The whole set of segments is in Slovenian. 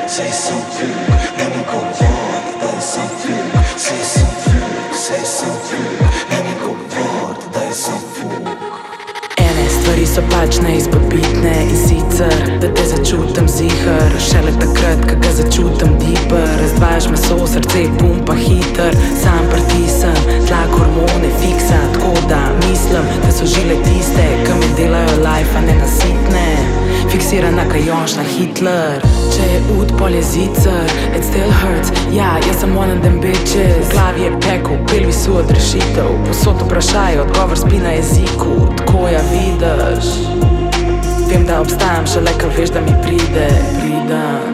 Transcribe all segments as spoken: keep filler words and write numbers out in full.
Say something, let me go hard. Daj sam fuk, say some fuk, say some fuk. Let me go hard, daj sam fuk. Ene stvari so pač neizpodbitne in sicer, da te začutim ziher. Šele takrat, ko ga začutim deeper. Razdvajaš meso, srce pumpa hiter. Sam pritisem, tlak hormone fiksa. Tako da mislim, da so žile tiste, ki mi delajo life, a ne nasitne. Fiksirana kajonšna Hitler. Če je ud, pol je zicer. It still hurts, ja, jaz sem one of them bitches. V glavi je pekel, pelvi su odrešitev. Posod vprašaj, odgovor spi na jeziku. Tako ja vidiš. Vem, da obstajam, šele ko veš, da mi pride. Pridem.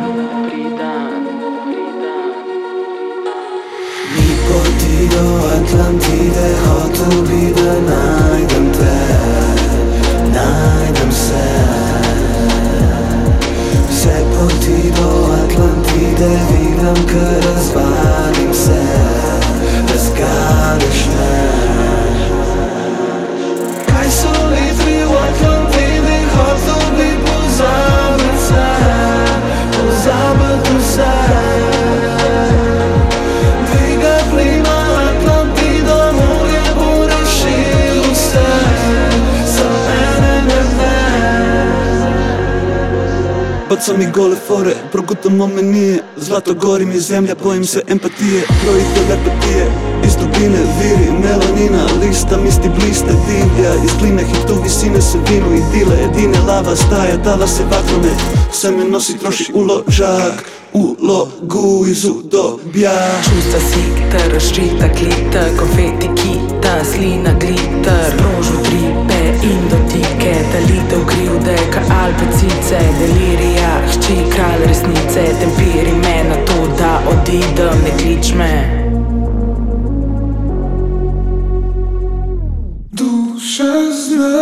Ni poti do Atlantide, hotel bi, da najdem te. Najdem se. Vse poti do Atlantide vidim, ker razvalim se. Razgališ me. Kaj so litri v Atlantidi, hotel bi pozabit se. Pozabit vse. Dviga plima Atlantida, morje bo rešilo vse. Za mene ne ne. Bacam mi gole fore, progutam omenije. Zlato gori mi zemlja, bojim se empatije. Brojite lepotije, iz dubine viri melanina. Lista misti bliste divlja, iz gline hitu visine se vinu idile. Edine lava staja, dala se vatrome. Vse me nosi, troši uložak. Ulogu iz udobja. Čustva sikter, razščita klita. Konfeti kita, slina glitter. Sprožil tripe in dotike. Talitev krivde, ka Alpe cice. Delirija, hči kralj resnice. Tempiri me na to, da odidem, ne klič me. Duša zna,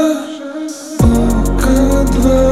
oka dva.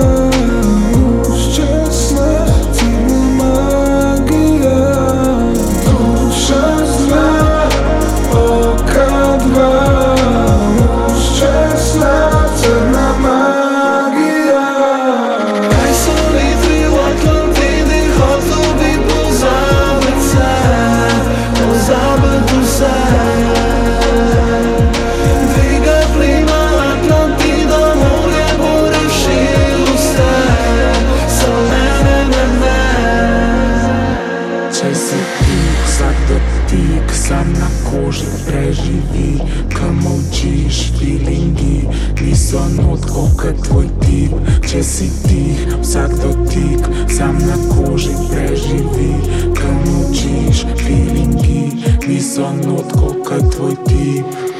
Sam na koži preživi, ko molčiš, feelingi niso notko kot tvoj tip. Če si tih, vsak dotik, sam na koži preživi, ko molčiš, feelingi niso notko kot tvoj tip.